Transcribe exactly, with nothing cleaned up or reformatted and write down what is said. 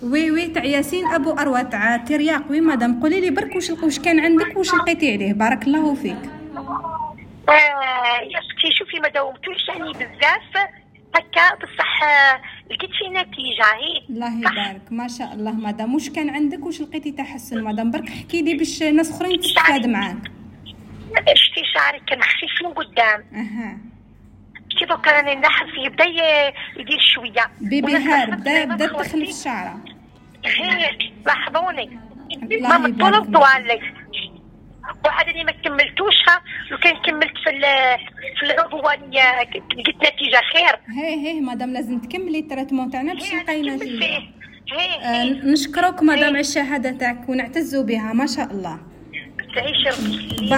وي وي تاع ياسين ابو اروى تاع ترياق. وي مدام قولي لي برك واش واش كان عندك واش لقيتي عليه. بارك الله فيك. آه يا اختي شوفي ما داومتوش يعني بزاف هكا بصح لقيت فيه نتيجه. هي الله يبارك ما شاء الله مدام. واش كان عندك واش لقيتي تحسن مدام؟ برك احكي لي باش ناس اخرين تستفاد معاك. شتي شعري كان خفيف من قدام. اها شتي دوكا راني نلاحظ فيه بدا يدير شويه بيبي هار بدا بدا تدخل في الشعره. هي لاحظوني الله ما يبارك طول طوالي وعاد اني ما كملتوشها. لو كان كملت في في العضوانيه لقيت نتيجه خير. هي هي مدام لازم تكملي التريتمون تاعنا باش نلقاي نتيجه. آه نشكرك مدام على الشهاده تاعك ونعتزوا بها ما شاء الله. تعيشي.